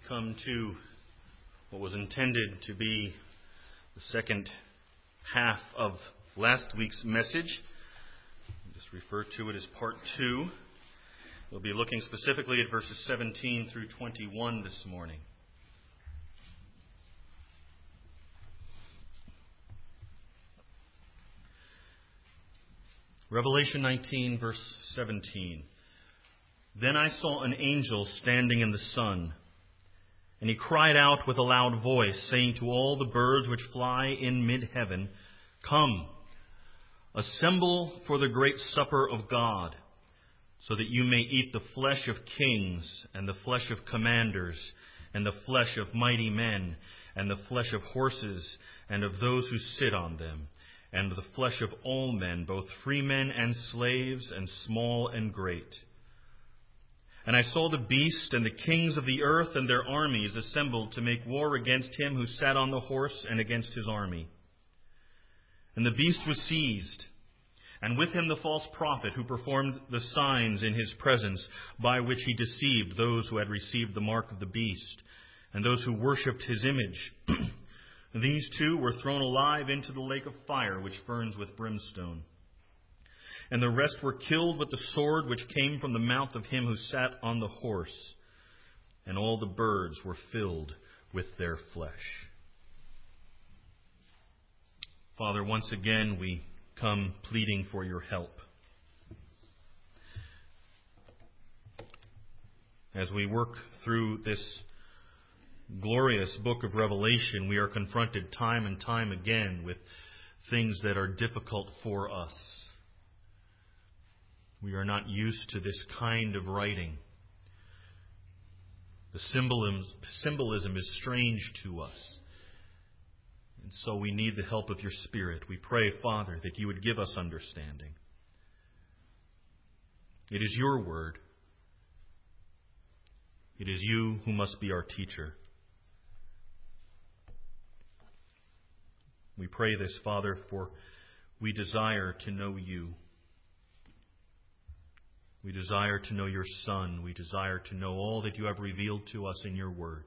come to what was intended to be the second half of last week's message. I'll just refer to it as part 2. We'll be looking specifically at verses 17 through 21 this morning. Revelation 19, verse 17. Then I saw an angel standing in the sun, and he cried out with a loud voice, saying to all the birds which fly in mid-heaven, Come, assemble for the great supper of God, so that you may eat the flesh of kings, and the flesh of commanders, and the flesh of mighty men, and the flesh of horses, and of those who sit on them, and the flesh of all men, both free men and slaves, and small and great. And I saw the beast and the kings of the earth and their armies assembled to make war against him who sat on the horse and against his army. And the beast was seized, and with him the false prophet who performed the signs in his presence, by which he deceived those who had received the mark of the beast, and those who worshipped his image. These two were thrown alive into the lake of fire, which burns with brimstone. And the rest were killed with the sword which came from the mouth of him who sat on the horse. And all the birds were filled with their flesh. Father, once again we come pleading for your help. As we work through this glorious book of Revelation, we are confronted time and time again with things that are difficult for us. We are not used to this kind of writing. The symbolism is strange to us. And so we need the help of your Spirit. We pray, Father, that you would give us understanding. It is your word. It is you who must be our teacher. We pray this, Father, for we desire to know you. We desire to know your Son. We desire to know all that you have revealed to us in your word.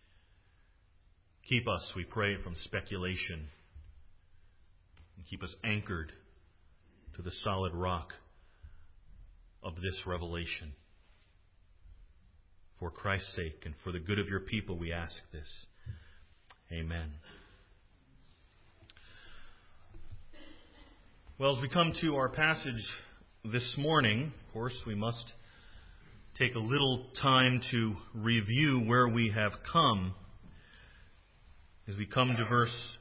Keep us, we pray, from speculation. And keep us anchored to the solid rock of this revelation. For Christ's sake and for the good of your people, we ask this. Amen. Well, as we come to our passage this morning, of course, we must take a little time to review where we have come. As we come to verse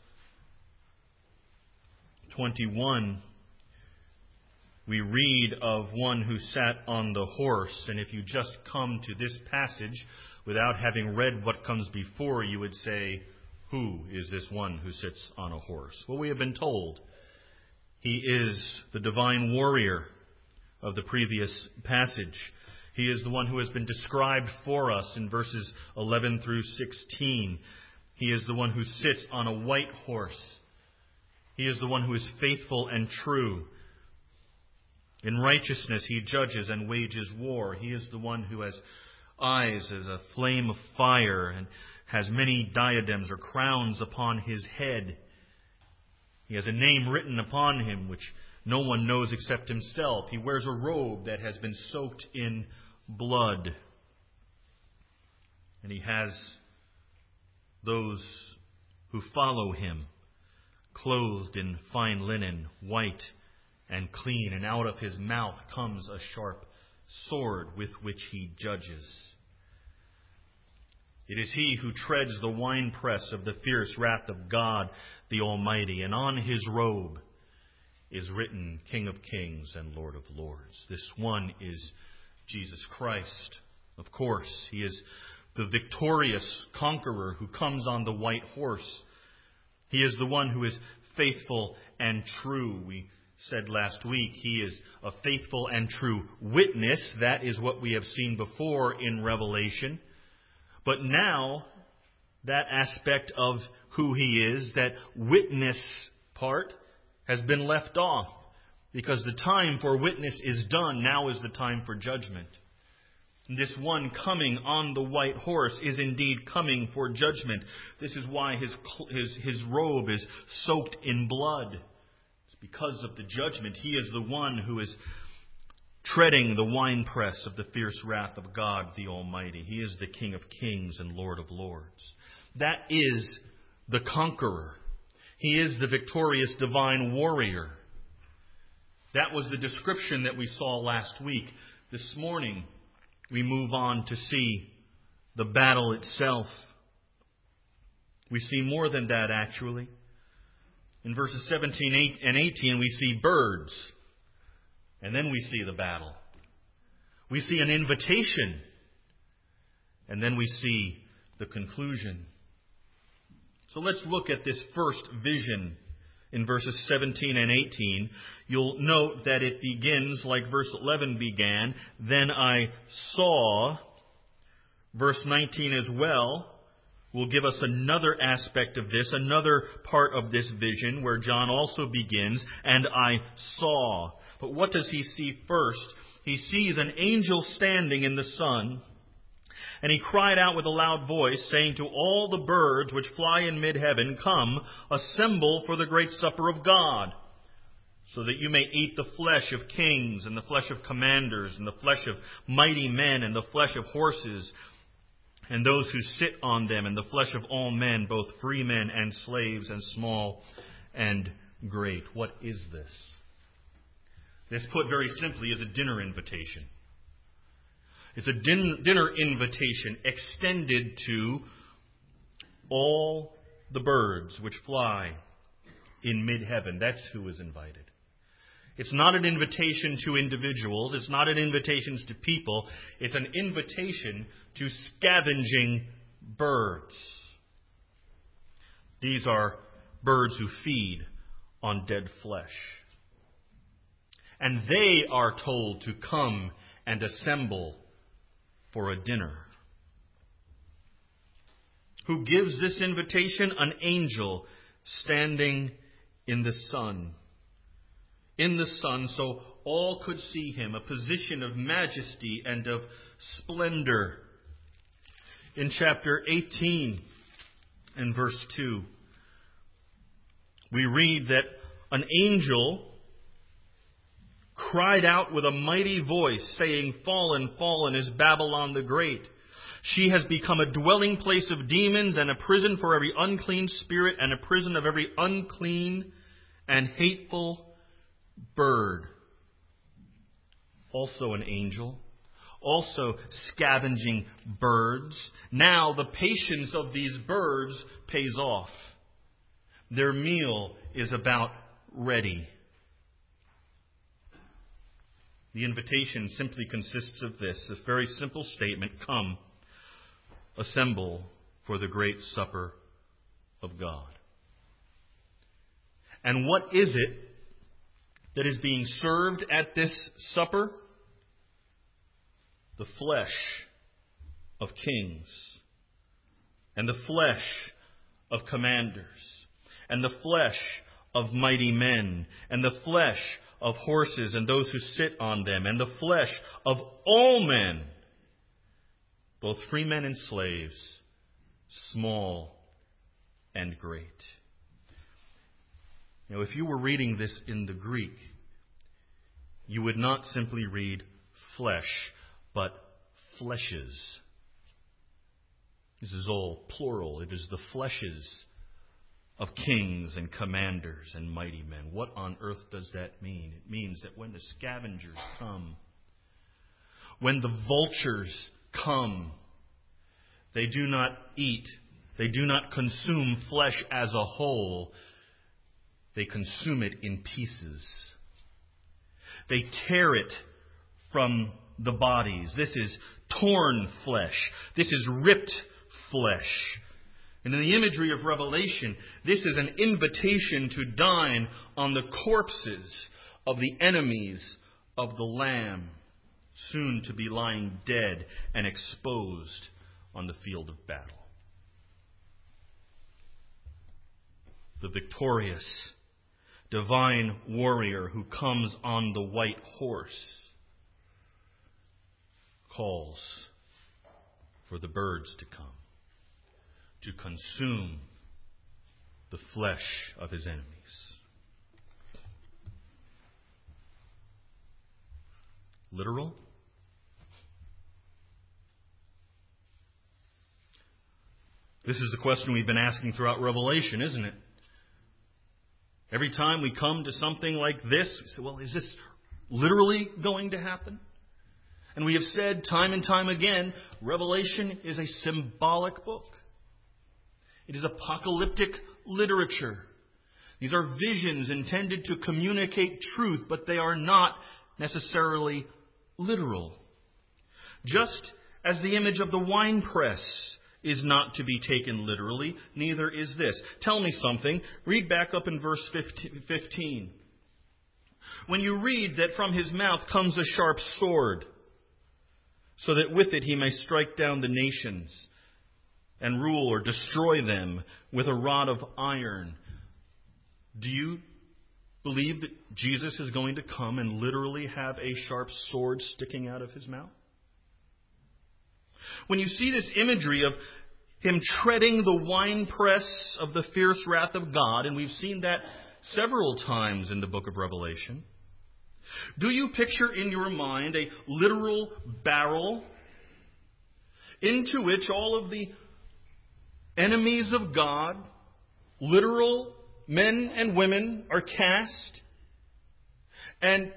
21, we read of one who sat on the horse. And if you just come to this passage without having read what comes before, you would say, who is this one who sits on a horse? Well, we have been told he is the divine warrior of the previous passage. He is the one who has been described for us in verses 11 through 16. He is the one who sits on a white horse. He is the one who is faithful and true. In righteousness he judges and wages war. He is the one who has eyes as a flame of fire and has many diadems or crowns upon his head. He has a name written upon him which no one knows except himself. He wears a robe that has been soaked in blood. And he has those who follow him clothed in fine linen, white and clean. And out of his mouth comes a sharp sword with which he judges. It is he who treads the winepress of the fierce wrath of God the Almighty. And on his robe is written King of Kings and Lord of Lords. This one is Jesus Christ. Of course, he is the victorious conqueror who comes on the white horse. He is the one who is faithful and true. We said last week he is a faithful and true witness. That is what we have seen before in Revelation. But now, that aspect of who he is, that witness part, has been left off, because the time for witness is done. Now is the time for judgment. This one coming on the white horse is indeed coming for judgment. This is why his robe is soaked in blood. It's because of the judgment. He is the one who is treading the winepress of the fierce wrath of God the Almighty. He is the King of kings and Lord of lords. That is the conqueror. He is the victorious divine warrior. That was the description that we saw last week. This morning, we move on to see the battle itself. We see more than that, actually. In verses 17 and 18, we see birds. And then we see the battle. We see an invitation. And then we see the conclusion. So let's look at this first vision in verses 17 and 18. You'll note that it begins like verse 11 began. Then I saw. Verse 19 as well will give us another aspect of this, another part of this vision where John also begins, and I saw. But what does he see first? He sees an angel standing in the sun, and he cried out with a loud voice, saying to all the birds which fly in mid-heaven, Come, assemble for the great supper of God, so that you may eat the flesh of kings, and the flesh of commanders, and the flesh of mighty men, and the flesh of horses, and those who sit on them, and the flesh of all men, both free men and slaves, and small and great. What is this? This, put very simply, is a dinner invitation. It's a dinner invitation extended to all the birds which fly in mid-heaven. That's who is invited. It's not an invitation to individuals. It's not an invitation to people. It's an invitation to scavenging birds. These are birds who feed on dead flesh. And they are told to come and assemble for a dinner. Who gives this invitation? An angel standing in the sun. In the sun, so all could see him, a position of majesty and of splendor. In chapter 18 and verse 2, we read that an angel cried out with a mighty voice, saying, Fallen, fallen is Babylon the Great. She has become a dwelling place of demons and a prison for every unclean spirit and a prison of every unclean and hateful bird. Also an angel. Also scavenging birds. Now the patience of these birds pays off. Their meal is about ready. The invitation simply consists of this, a very simple statement: Come, assemble for the great supper of God. And what is it that is being served at this supper? The flesh of kings, and the flesh of commanders, and the flesh of mighty men, and the flesh of horses and those who sit on them, and the flesh of all men, both free men and slaves, small and great. Now, if you were reading this in the Greek, you would not simply read flesh, but fleshes. This is all plural. It is the fleshes of kings and commanders and mighty men. What on earth does that mean? It means that when the scavengers come, when the vultures come, they do not eat, they do not consume flesh as a whole. They consume it in pieces. They tear it from the bodies. This is torn flesh. This is ripped flesh. And in the imagery of Revelation, this is an invitation to dine on the corpses of the enemies of the Lamb, soon to be lying dead and exposed on the field of battle. The victorious divine warrior who comes on the white horse, calls for the birds to come, to consume the flesh of his enemies. Literal? This is the question we've been asking throughout Revelation, isn't it? Every time we come to something like this, we say, well, is this literally going to happen? And we have said time and time again, Revelation is a symbolic book. It is apocalyptic literature. These are visions intended to communicate truth, but they are not necessarily literal. Just as the image of the winepress is not to be taken literally, neither is this. Tell me something. Read back up in verse 15. When you read that from his mouth comes a sharp sword, so that with it he may strike down the nations and rule or destroy them with a rod of iron. Do you believe that Jesus is going to come and literally have a sharp sword sticking out of his mouth? When you see this imagery of him treading the winepress of the fierce wrath of God, and we've seen that several times in the book of Revelation, do you picture in your mind a literal barrel into which all of the enemies of God, literal men and women, are cast? And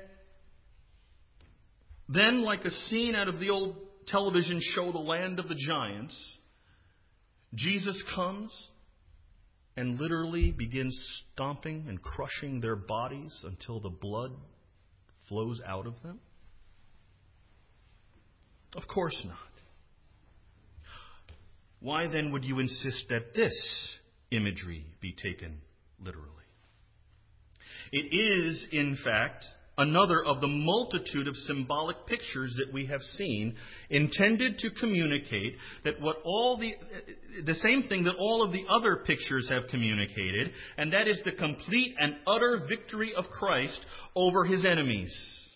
then, like a scene out of the old television show, The Land of the Giants, Jesus comes and literally begins stomping and crushing their bodies until the blood flows out of them? Of course not. Why then would you insist that this imagery be taken literally? It is, in fact, another of the multitude of symbolic pictures that we have seen, intended to communicate that the same thing that all of the other pictures have communicated, and that is the complete and utter victory of Christ over his enemies.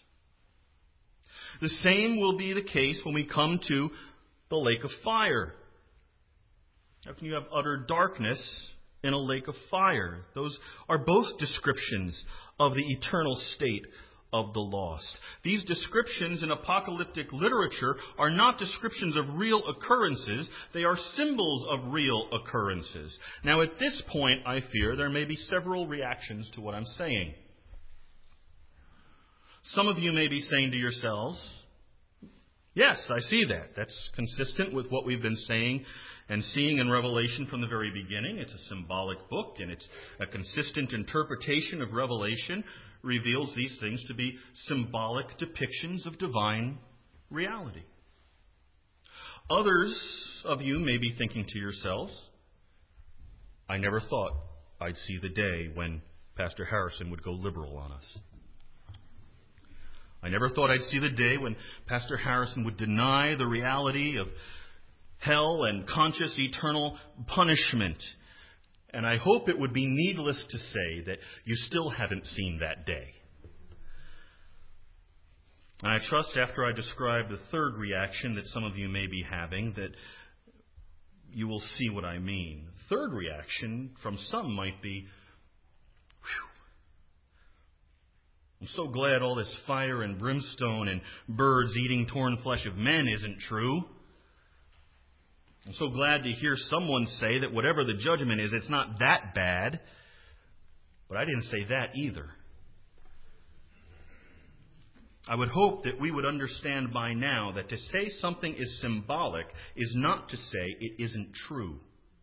The same will be the case when we come to the lake of fire. How can you have utter darkness in a lake of fire? Those are both descriptions of the eternal state of the lost. These descriptions in apocalyptic literature are not descriptions of real occurrences. They are symbols of real occurrences. Now, at this point, I fear there may be several reactions to what I'm saying. Some of you may be saying to yourselves, yes, I see that. That's consistent with what we've been saying and seeing in Revelation from the very beginning. It's a symbolic book, and it's a consistent interpretation of Revelation reveals these things to be symbolic depictions of divine reality. Others of you may be thinking to yourselves, I never thought I'd see the day when Pastor Harrison would go liberal on us. I never thought I'd see the day when Pastor Harrison would deny the reality of hell and conscious eternal punishment. And I hope it would be needless to say that you still haven't seen that day. And I trust after I describe the third reaction that some of you may be having that you will see what I mean. The third reaction from some might be, I'm so glad all this fire and brimstone and birds eating torn flesh of men isn't true. I'm so glad to hear someone say that whatever the judgment is, it's not that bad. But I didn't say that either. I would hope that we would understand by now that to say something is symbolic is not to say it isn't true.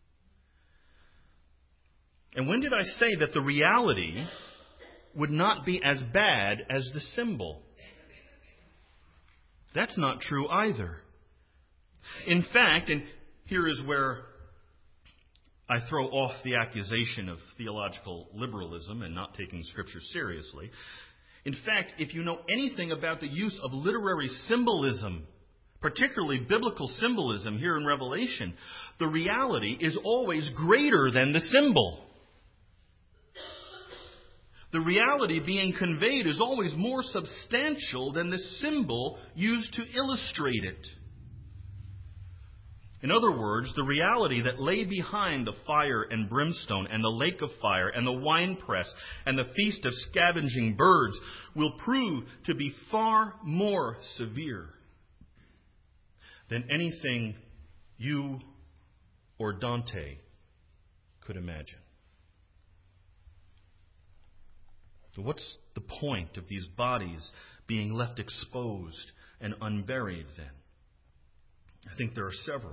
And when did I say that the reality would not be as bad as the symbol? That's not true either. In fact, and here is where I throw off the accusation of theological liberalism and not taking Scripture seriously. In fact, if you know anything about the use of literary symbolism, particularly biblical symbolism here in Revelation, the reality is always greater than the symbol. The reality being conveyed is always more substantial than the symbol used to illustrate it. In other words, the reality that lay behind the fire and brimstone and the lake of fire and the winepress and the feast of scavenging birds will prove to be far more severe than anything you or Dante could imagine. So what's the point of these bodies being left exposed and unburied then? I think there are several.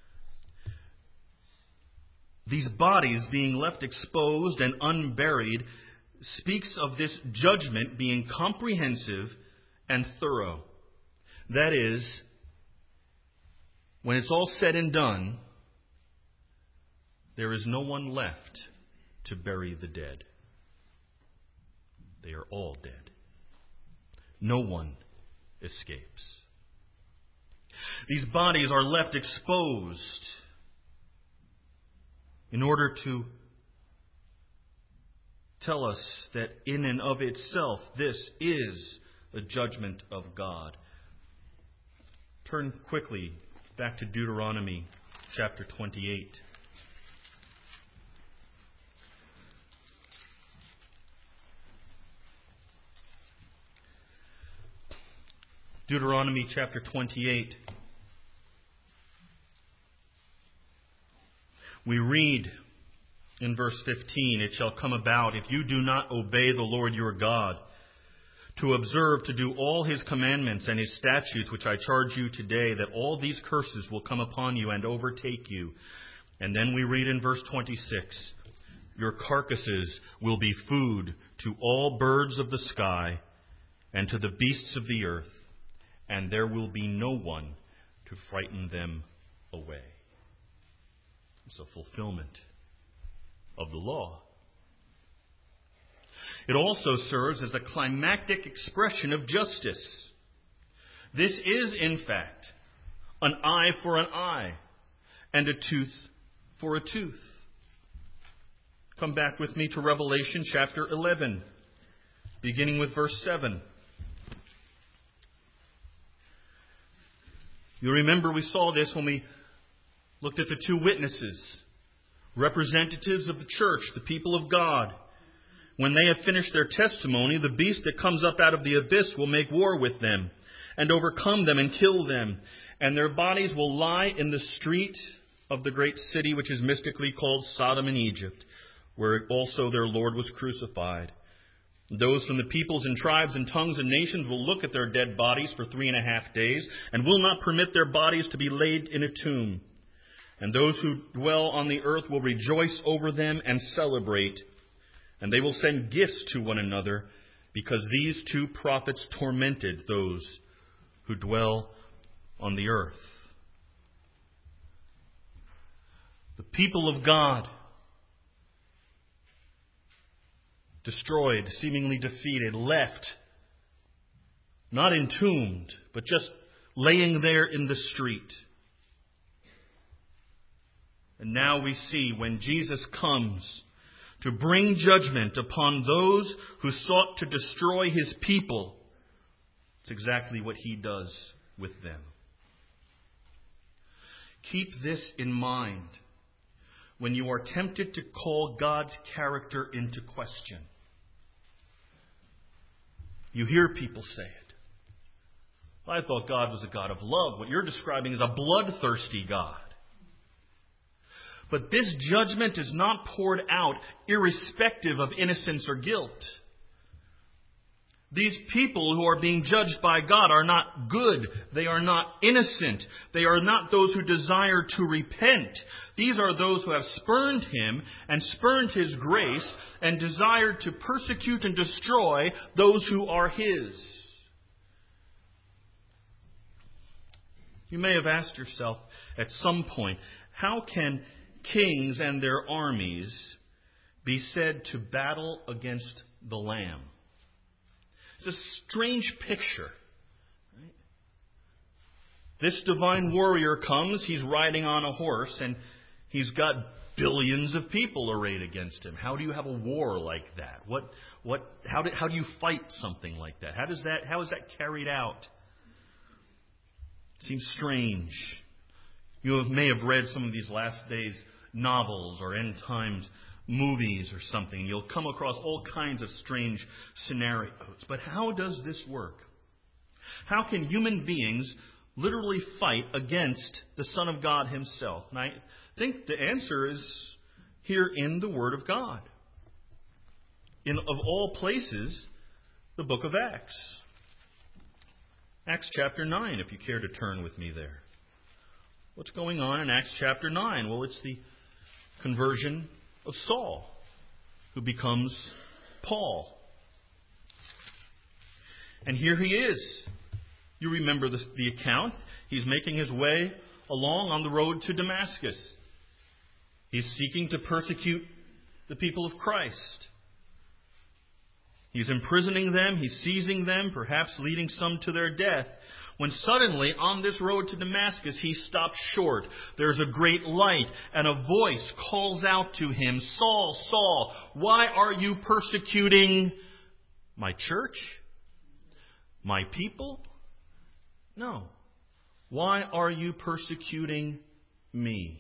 These bodies being left exposed and unburied speaks of this judgment being comprehensive and thorough. That is, when it's all said and done, there is no one left to bury the dead. They are all dead. No one escapes. These bodies are left exposed in order to tell us that in and of itself, this is the judgment of God. Turn quickly back to Deuteronomy chapter 28. Deuteronomy chapter 28. We read in verse 15, "It shall come about, if you do not obey the Lord your God, to observe to do all His commandments and His statutes, which I charge you today, that all these curses will come upon you and overtake you." And then we read in verse 26, "Your carcasses will be food to all birds of the sky and to the beasts of the earth, and there will be no one to frighten them away." It's a fulfillment of the law. It also serves as a climactic expression of justice. This is, in fact, an eye for an eye and a tooth for a tooth. Come back with me to Revelation chapter 11, beginning with verse 7. You remember we saw this when we looked at the two witnesses, representatives of the church, the people of God. When they have finished their testimony, the beast that comes up out of the abyss will make war with them and overcome them and kill them. And their bodies will lie in the street of the great city, which is mystically called Sodom and Egypt, where also their Lord was crucified. Those from the peoples and tribes and tongues and nations will look at their dead bodies for 3.5 days and will not permit their bodies to be laid in a tomb. And those who dwell on the earth will rejoice over them and celebrate. And they will send gifts to one another, because these two prophets tormented those who dwell on the earth. The people of God, destroyed, seemingly defeated, left, not entombed, but just laying there in the street. And now we see when Jesus comes to bring judgment upon those who sought to destroy His people, it's exactly what He does with them. Keep this in mind when you are tempted to call God's character into question. You hear people say it. "I thought God was a God of love. What you're describing is a bloodthirsty God." But this judgment is not poured out irrespective of innocence or guilt. These people who are being judged by God are not good. They are not innocent. They are not those who desire to repent. These are those who have spurned Him and spurned His grace and desired to persecute and destroy those who are His. You may have asked yourself at some point, how can kings and their armies be said to battle against the Lamb? It's a strange picture. Right? This divine warrior comes, he's riding on a horse, and He's got billions of people arrayed against him. How do you have a war like that? How do you fight something like that? How is that carried out? It seems strange. You may have read some of these last days novels or end times movies or something. You'll come across all kinds of strange scenarios. But how does this work? How can human beings literally fight against the Son of God himself? And I think the answer is here in the Word of God. Of all places, the book of Acts. Acts chapter 9, if you care to turn with me there. What's going on in Acts chapter 9? Well, it's the conversion of Saul, who becomes Paul. And here he is. You remember the account. He's making his way along on the road to Damascus. He's seeking to persecute the people of Christ. He's imprisoning them. He's seizing them, perhaps leading some to their death. When suddenly, on this road to Damascus, he stops short. There's a great light, and a voice calls out to him, "Saul, Saul, why are you persecuting my church? My people? No. Why are you persecuting me?"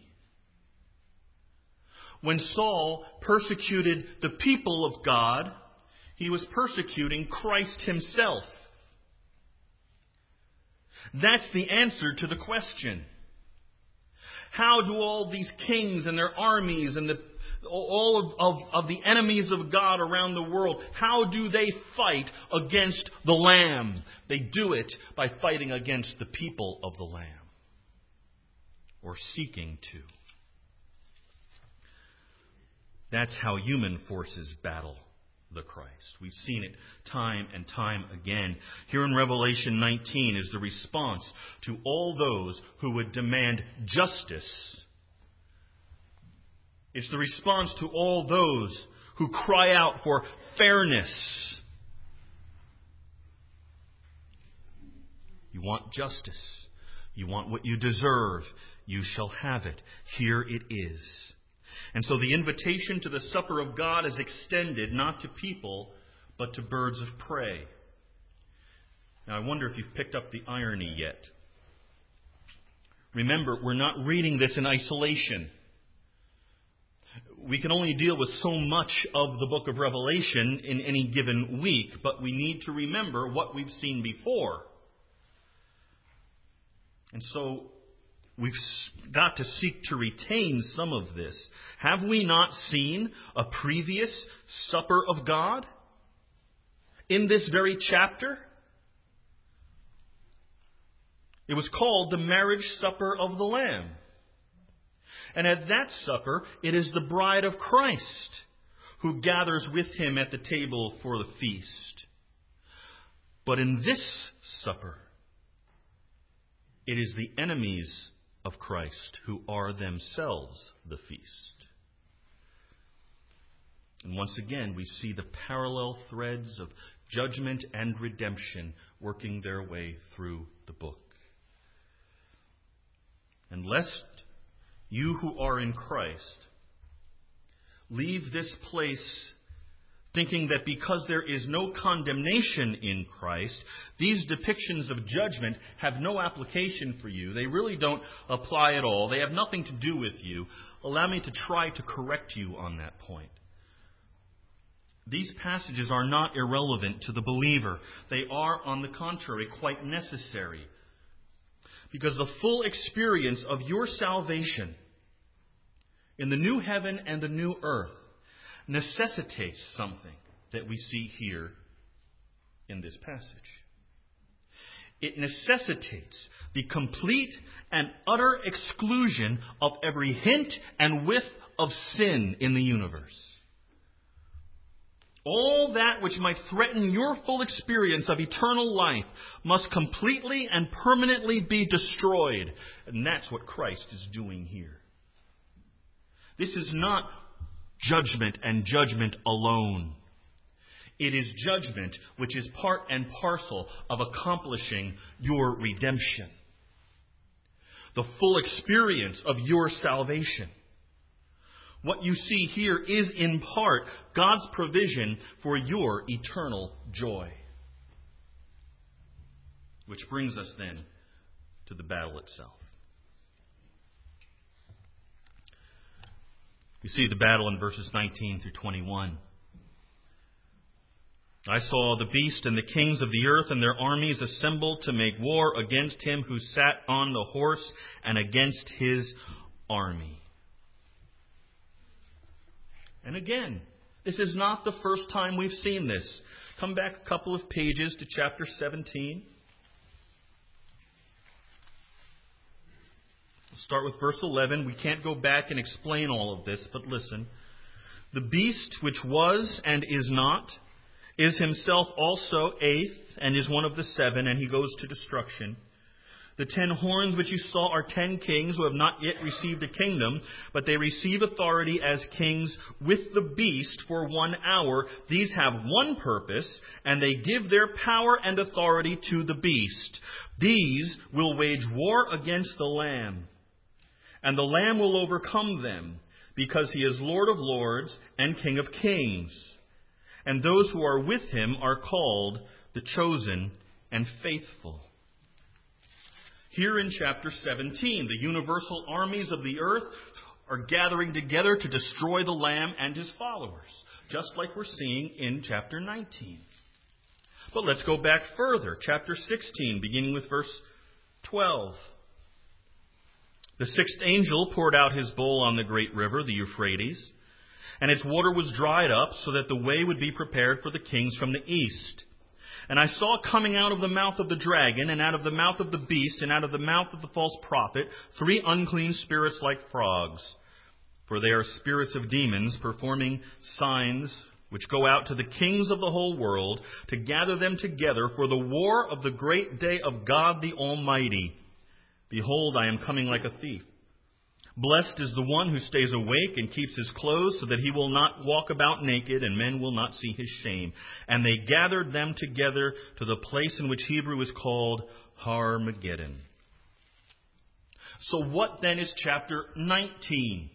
When Saul persecuted the people of God, he was persecuting Christ himself. That's the answer to the question. How do all these kings and their armies and all of the enemies of God around the world, how do they fight against the Lamb? They do it by fighting against the people of the Lamb, or seeking to. That's how human forces battle the Christ. We've seen it time and time again. Here in Revelation 19 is the response to all those who would demand justice. It's the response to all those who cry out for fairness. You want justice. You want what you deserve. You shall have it. Here it is. And so the invitation to the supper of God is extended not to people, but to birds of prey. Now, I wonder if you've picked up the irony yet. Remember, we're not reading this in isolation. We can only deal with so much of the book of Revelation in any given week, but we need to remember what we've seen before. And so we've got to seek to retain some of this. Have we not seen a previous supper of God in this very chapter? It was called the marriage supper of the Lamb. And at that supper, it is the bride of Christ who gathers with him at the table for the feast. But in this supper, it is the enemies of Christ who are themselves the feast. And once again, we see the parallel threads of judgment and redemption working their way through the book. And lest you who are in Christ leave this place thinking that because there is no condemnation in Christ, these depictions of judgment have no application for you. They really don't apply at all. They have nothing to do with you. Allow me to try to correct you on that point. These passages are not irrelevant to the believer. They are, on the contrary, quite necessary. Because the full experience of your salvation in the new heaven and the new earth necessitates something that we see here in this passage. It necessitates the complete and utter exclusion of every hint and whiff of sin in the universe. All that which might threaten your full experience of eternal life must completely and permanently be destroyed. And that's what Christ is doing here. This is not judgment and judgment alone. It is judgment which is part and parcel of accomplishing your redemption. The full experience of your salvation. What you see here is in part God's provision for your eternal joy. Which brings us then to the battle itself. We see the battle in verses 19 through 21. I saw the beast and the kings of the earth and their armies assembled to make war against him who sat on the horse and against his army. And again, this is not the first time we've seen this. Come back a couple of pages to chapter 17. We'll start with verse 11. We can't go back and explain all of this, but listen. The beast which was and is not is himself also eighth, and is one of the seven, and he goes to destruction. The 10 horns which you saw are 10 kings who have not yet received a kingdom, but they receive authority as kings with the beast for 1 hour. These have one purpose, and they give their power and authority to the beast. These will wage war against the Lamb, and the Lamb will overcome them, because he is Lord of lords and King of kings. And those who are with him are called the chosen and faithful. Here in chapter 17, the universal armies of the earth are gathering together to destroy the Lamb and his followers, just like we're seeing in chapter 19. But let's go back further. Chapter 16, beginning with verse 12. The sixth angel poured out his bowl on the great river, the Euphrates, and its water was dried up so that the way would be prepared for the kings from the east. And I saw coming out of the mouth of the dragon, and out of the mouth of the beast, and out of the mouth of the false prophet, 3 unclean spirits like frogs. For they are spirits of demons, performing signs which go out to the kings of the whole world, to gather them together for the war of the great day of God the Almighty. Behold, I am coming like a thief. Blessed is the one who stays awake and keeps his clothes, so that he will not walk about naked, and men will not see his shame. And they gathered them together to the place in which Hebrew is called Armageddon. So what then is chapter 19?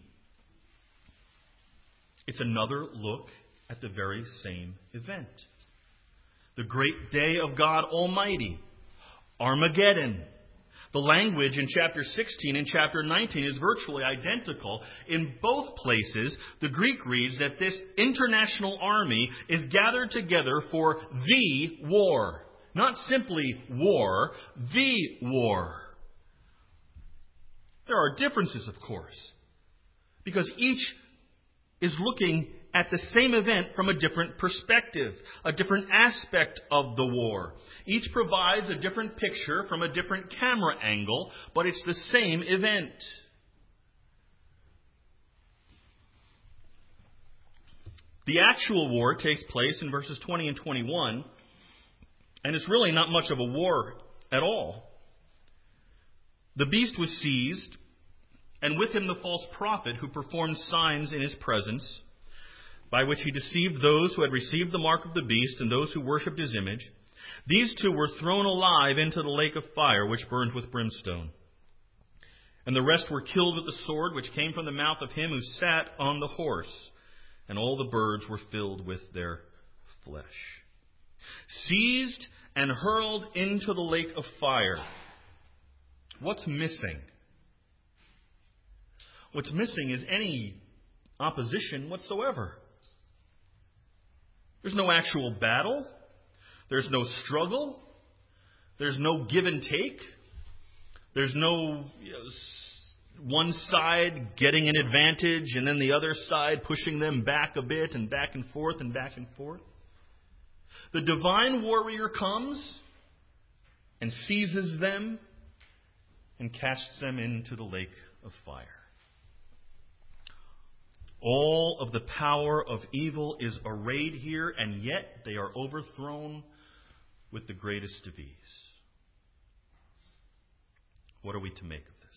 It's another look at the very same event. The great day of God Almighty, Armageddon. The language in chapter 16 and chapter 19 is virtually identical. In both places, the Greek reads that this international army is gathered together for the war. Not simply war, the war. There are differences, of course, because each is looking at the same event from a different perspective, a different aspect of the war. Each provides a different picture from a different camera angle, but it's the same event. The actual war takes place in verses 20 and 21, and it's really not much of a war at all. The beast was seized, and with him the false prophet who performed signs in his presence, by which he deceived those who had received the mark of the beast and those who worshipped his image. These 2 were thrown alive into the lake of fire, which burned with brimstone. And the rest were killed with the sword which came from the mouth of him who sat on the horse, and all the birds were filled with their flesh. Seized and hurled into the lake of fire. What's missing? What's missing is any opposition whatsoever. There's no actual battle. There's no struggle. There's no give and take. There's no one side getting an advantage and then the other side pushing them back a bit and back and forth and back and forth. The divine warrior comes and seizes them and casts them into the lake of fire. All of the power of evil is arrayed here, and yet they are overthrown with the greatest of ease. What are we to make of this?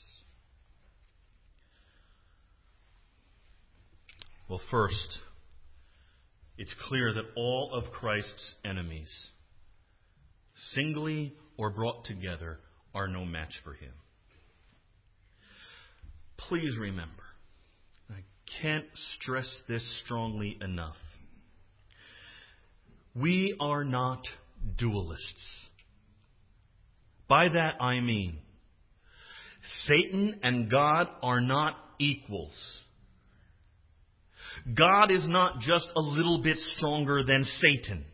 Well, first, it's clear that all of Christ's enemies, singly or brought together, are no match for him. Please remember, I can't stress this strongly enough. We are not dualists. By that I mean, Satan and God are not equals. God is not just a little bit stronger than Satan.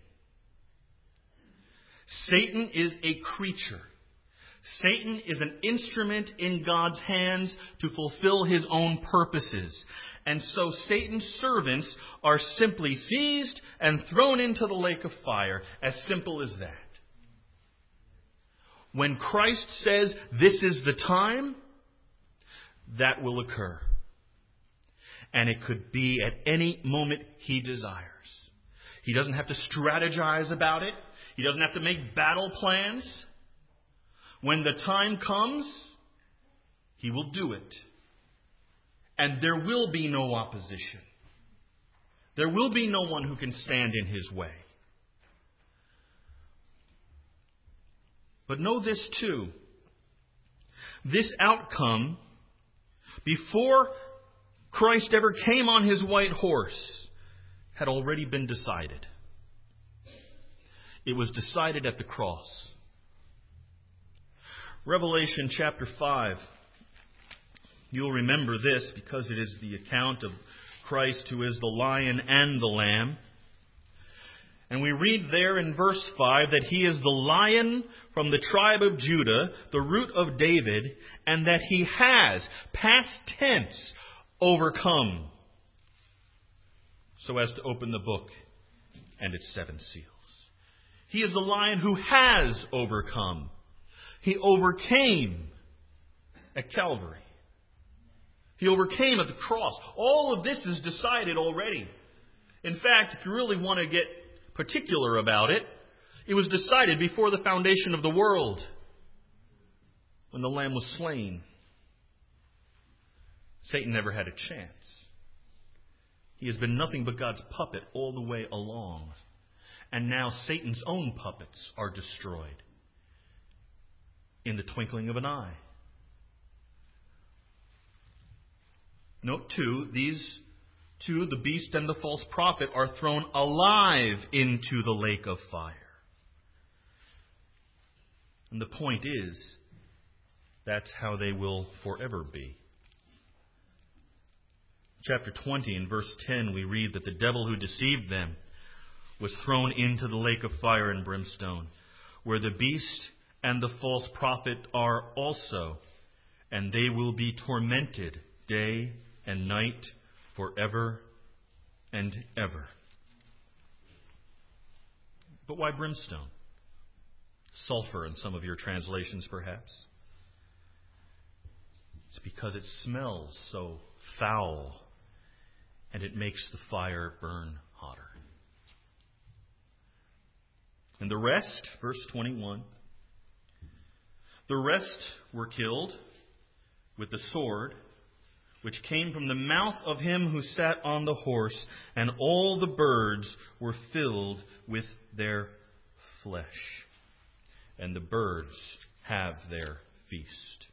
Satan is a creature. Satan is an instrument in God's hands to fulfill his own purposes. And so Satan's servants are simply seized and thrown into the lake of fire. As simple as that. When Christ says this is the time, that will occur. And it could be at any moment he desires. He doesn't have to strategize about it. He doesn't have to make battle plans. When the time comes, he will do it. And there will be no opposition. There will be no one who can stand in his way. But know this too. This outcome, before Christ ever came on his white horse, had already been decided. It was decided at the cross. Revelation chapter 5. You'll remember this because it is the account of Christ who is the lion and the lamb. And we read there in verse 5 that he is the lion from the tribe of Judah, the root of David, and that he has, past tense, overcome, so as to open the book and its 7 seals. He is the lion who has overcome. He overcame at Calvary. He overcame at the cross. All of this is decided already. In fact, if you really want to get particular about it, it was decided before the foundation of the world, when the Lamb was slain. Satan never had a chance. He has been nothing but God's puppet all the way along. And now Satan's own puppets are destroyed in the twinkling of an eye. Note too, these two, the beast and the false prophet, are thrown alive into the lake of fire. And the point is, that's how they will forever be. Chapter 20 and verse 10 we read that the devil who deceived them was thrown into the lake of fire and brimstone, where the beast and the false prophet are also, and they will be tormented day and night forever and ever. But why brimstone? Sulfur in some of your translations, perhaps. It's because it smells so foul, and it makes the fire burn hotter. And the rest, verse 21, the rest were killed with the sword, which came from the mouth of him who sat on the horse, and all the birds were filled with their flesh. And the birds have their feast.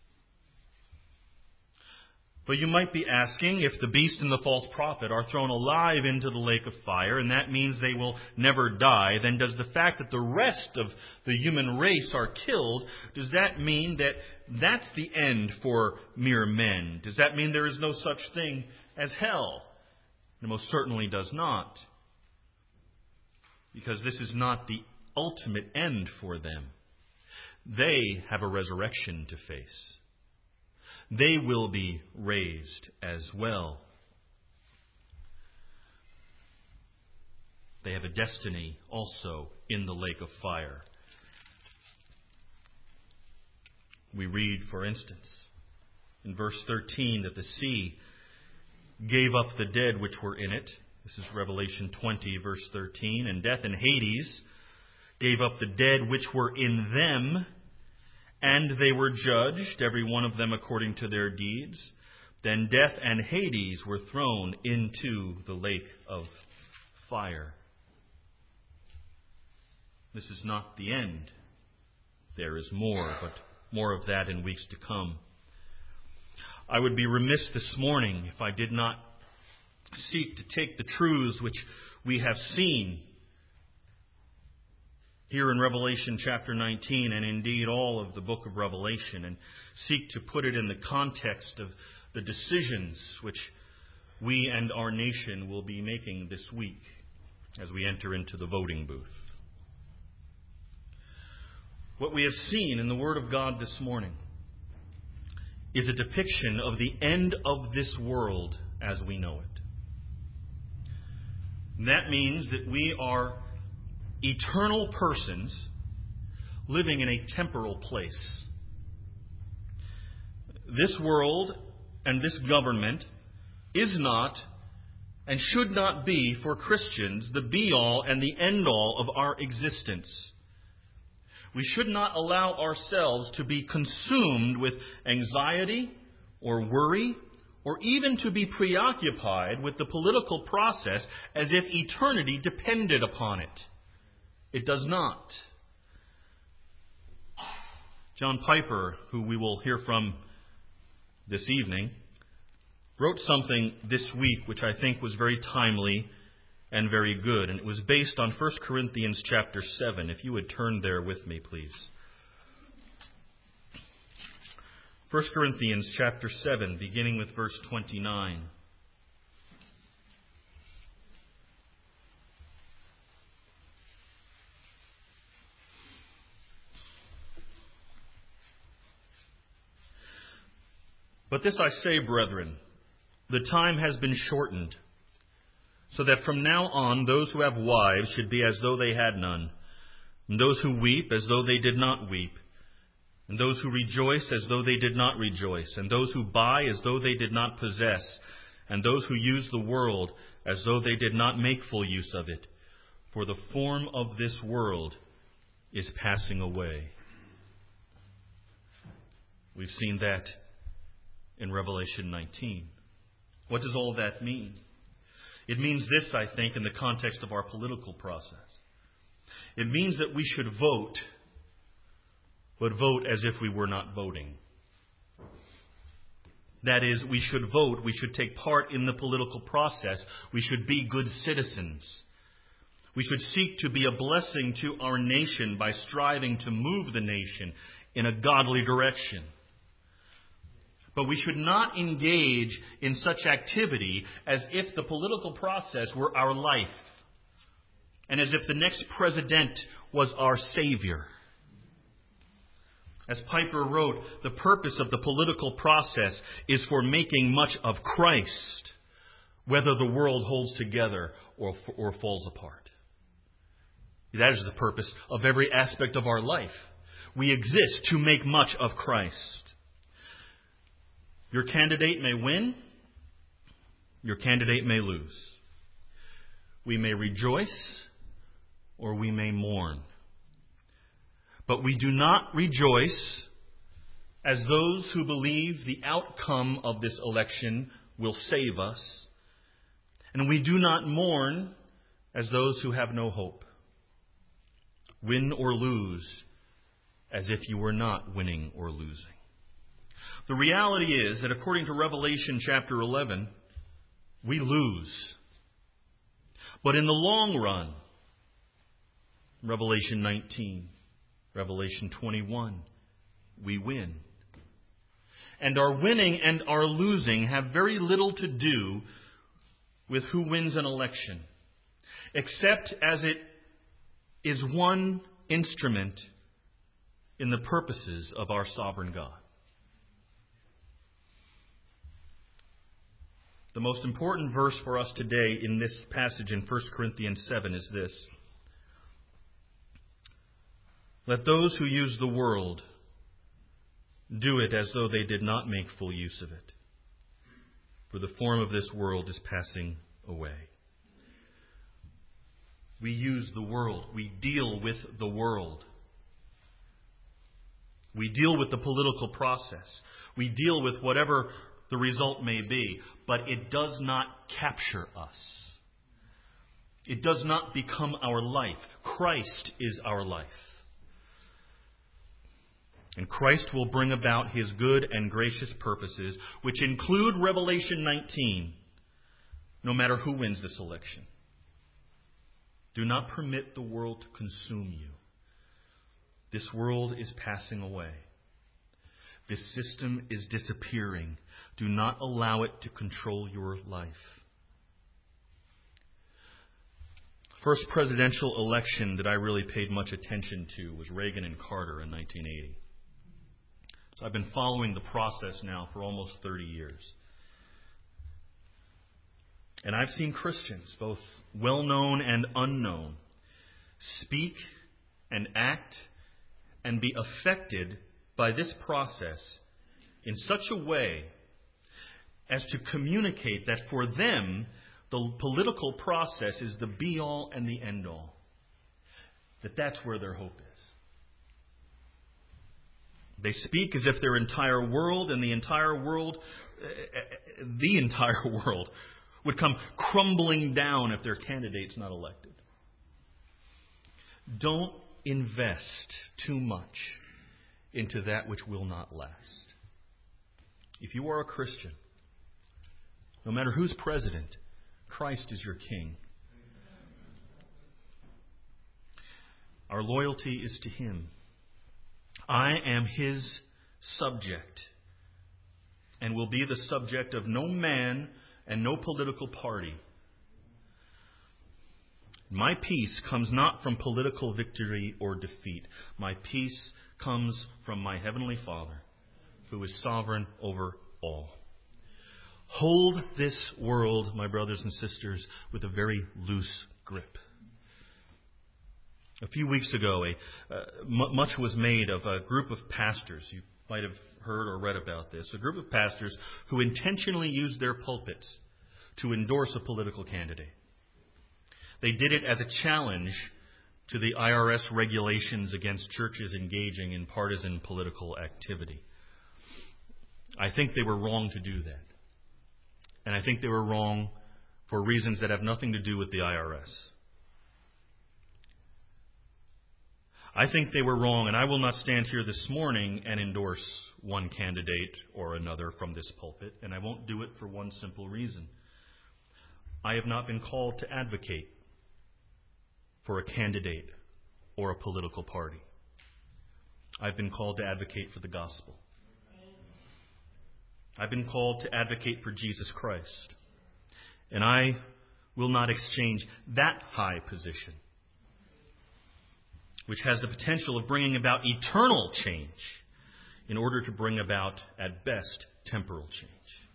But you might be asking, if the beast and the false prophet are thrown alive into the lake of fire, and that means they will never die, then does the fact that the rest of the human race are killed, does that mean that that's the end for mere men? Does that mean there is no such thing as hell? It most certainly does not. Because this is not the ultimate end for them. They have a resurrection to face. They will be raised as well. They have a destiny also in the lake of fire. We read, for instance, in verse 13 that the sea gave up the dead which were in it. This is Revelation 20, verse 13. And death and Hades gave up the dead which were in them, and they were judged, every one of them according to their deeds. Then death and Hades were thrown into the lake of fire. This is not the end. There is more, but more of that in weeks to come. I would be remiss this morning if I did not seek to take the truths which we have seen here in Revelation chapter 19, and indeed all of the book of Revelation, and seek to put it in the context of the decisions which we and our nation will be making this week as we enter into the voting booth. What we have seen in the Word of God this morning is a depiction of the end of this world as we know it. And that means that we are eternal persons living in a temporal place. This world and this government is not and should not be for Christians the be-all and the end-all of our existence. We should not allow ourselves to be consumed with anxiety or worry, or even to be preoccupied with the political process as if eternity depended upon it. It does not. John Piper, who we will hear from this evening, wrote something this week which I think was very timely and very good, and it was based on 1 Corinthians chapter 7. If you would turn there with me, please. 1 Corinthians chapter 7, beginning with verse 29. But this I say, brethren, the time has been shortened, so that from now on those who have wives should be as though they had none, and those who weep as though they did not weep, and those who rejoice as though they did not rejoice, and those who buy as though they did not possess, and those who use the world as though they did not make full use of it. For the form of this world is passing away. We've seen that in Revelation 19. What does all that mean? It means this, I think, in the context of our political process. It means that we should vote, but vote as if we were not voting. That is, we should vote, we should take part in the political process, we should be good citizens. We should seek to be a blessing to our nation by striving to move the nation in a godly direction. But we should not engage in such activity as if the political process were our life, and as if the next president was our savior. As Piper wrote, the purpose of the political process is for making much of Christ, whether the world holds together or falls apart. That is the purpose of every aspect of our life. We exist to make much of Christ. Your candidate may win. Your candidate may lose. We may rejoice or we may mourn. But we do not rejoice as those who believe the outcome of this election will save us. And we do not mourn as those who have no hope. Win or lose as if you were not winning or losing. The reality is that according to Revelation chapter 11, we lose. But in the long run, Revelation 19, Revelation 21, we win. And our winning and our losing have very little to do with who wins an election, except as it is one instrument in the purposes of our sovereign God. The most important verse for us today in this passage in 1 Corinthians 7 is this. Let those who use the world do it as though they did not make full use of it. For the form of this world is passing away. We use the world. We deal with the world. We deal with the political process. We deal with whatever the result may be, but it does not capture us. It does not become our life. Christ is our life. And Christ will bring about His good and gracious purposes, which include Revelation 19, no matter who wins this election. Do not permit the world to consume you. This world is passing away. This system is disappearing. Do not allow it to control your life. First presidential election that I really paid much attention to was Reagan and Carter in 1980. So I've been following the process now for almost 30 years. And I've seen Christians, both well-known and unknown, speak and act and be affected by this process in such a way as to communicate that for them, the political process is the be-all and the end-all. That's where their hope is. They speak as if their entire world and the entire world would come crumbling down if their candidate's not elected. Don't invest too much into that which will not last. If you are a Christian, no matter who's president, Christ is your king. Our loyalty is to Him. I am His subject and will be the subject of no man and no political party. My peace comes not from political victory or defeat. My peace comes from my Heavenly Father, who is sovereign over all. Hold this world, my brothers and sisters, with a very loose grip. A few weeks ago, much was made of a group of pastors. You might have heard or read about this. A group of pastors who intentionally used their pulpits to endorse a political candidate. They did it as a challenge to the IRS regulations against churches engaging in partisan political activity. I think they were wrong to do that. And I think they were wrong for reasons that have nothing to do with the IRS. I think they were wrong, and I will not stand here this morning and endorse one candidate or another from this pulpit, and I won't do it for one simple reason. I have not been called to advocate for a candidate or a political party. I've been called to advocate for the gospel. I've been called to advocate for Jesus Christ. And I will not exchange that high position, which has the potential of bringing about eternal change, in order to bring about, at best, temporal change.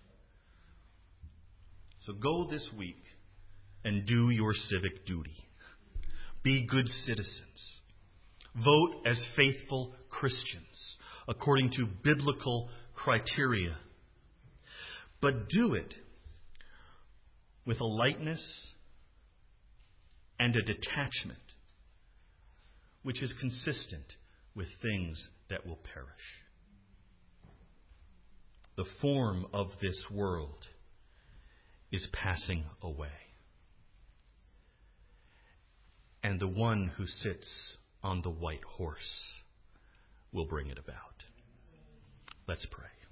So go this week and do your civic duty. Be good citizens. Vote as faithful Christians according to biblical criteria. But do it with a lightness and a detachment which is consistent with things that will perish. The form of this world is passing away. And the one who sits on the white horse will bring it about. Let's pray.